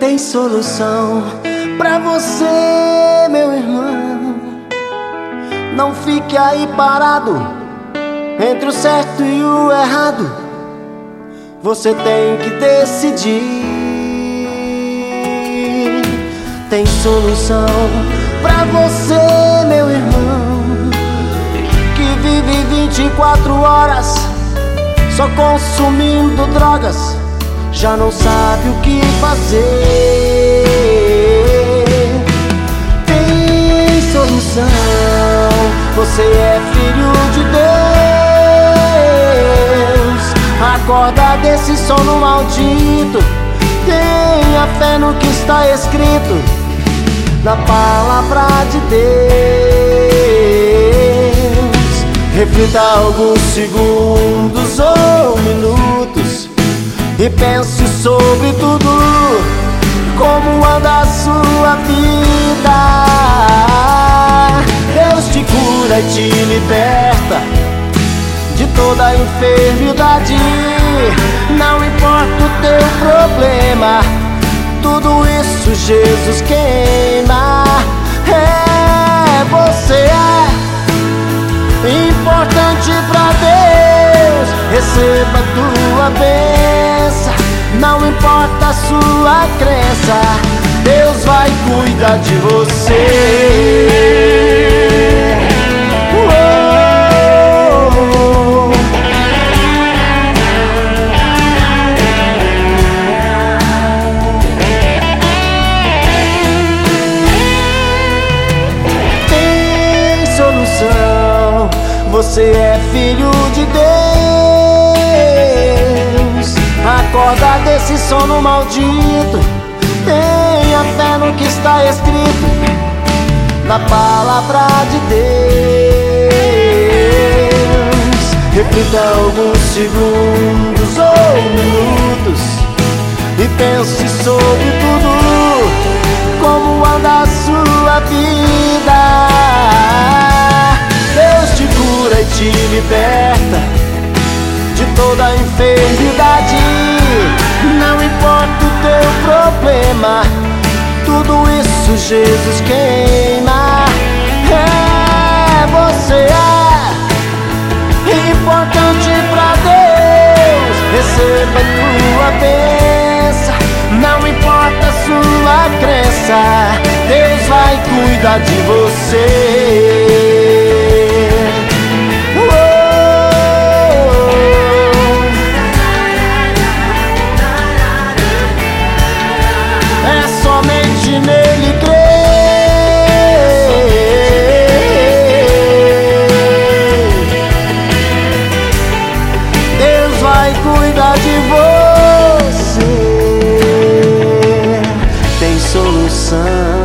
Tem solução pra você, meu irmão. Não fique aí parado entre o certo e o errado. Você tem que decidir. Tem solução pra você, meu irmão, que vive 24 horas só consumindo drogas, já não sabe o que fazer. Tem solução, você é filho de Deus. Acorda desse sono maldito, tenha fé no que está escrito na palavra de Deus. Reflita alguns segundos ou minutos e pense sobre tudo, como anda a sua vida. Deus te cura e te liberta de toda enfermidade. Não importa o teu problema, tudo isso Jesus queima. Você é importante pra Deus, receba tua bênção. Não importa a sua crença, Deus vai cuidar de você. Você é filho de Deus. Acorda desse sono maldito, tenha fé no que está escrito na palavra de Deus. Reflita alguns segundos ou minutos e pense sobre tudo, como anda a sua vida. Deus te cura e te liberta de toda enfermidade. Não importa o teu problema, tudo isso Jesus queima. Você é importante pra Deus, receba tua bênção. Não importa a sua crença, Deus vai cuidar de você. Nele crer, Deus vai cuidar de você. Tem solução.